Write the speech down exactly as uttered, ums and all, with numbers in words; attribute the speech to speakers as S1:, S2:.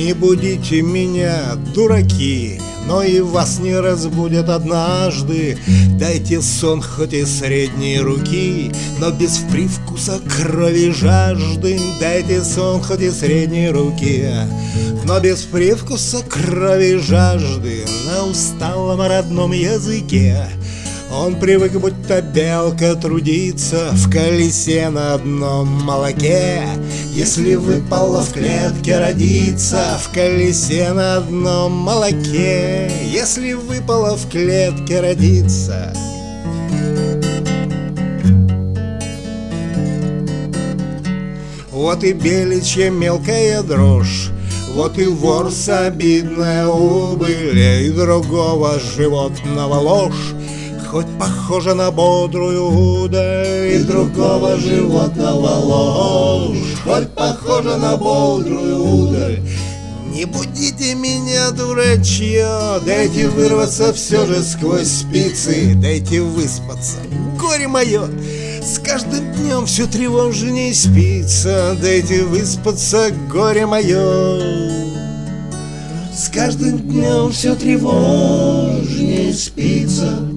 S1: Не будите меня, дураки, но и вас не разбудят однажды. Дайте сон хоть и средней руки, но без привкуса крови и жажды. Дайте сон хоть и средней руки, но без привкуса крови и жажды. На усталом родном языке он привык, будто белка, трудиться в колесе на одном молоке. Если выпало в клетке родиться, в колесе на одном молоке. Если выпало в клетке родиться. Вот и беличья мелкая дрожь, вот и ворс обидная убыль, и другого животного ложь, хоть похожа на бодрую удаль, и другого животного ложь, хоть похожа на бодрую удаль. Не будите меня, дурачье, дайте вырваться все же сквозь спицы, дайте выспаться, горе мое, с каждым днем все тревожней спится. Дайте выспаться, горе мое, с каждым днем все тревожней спится.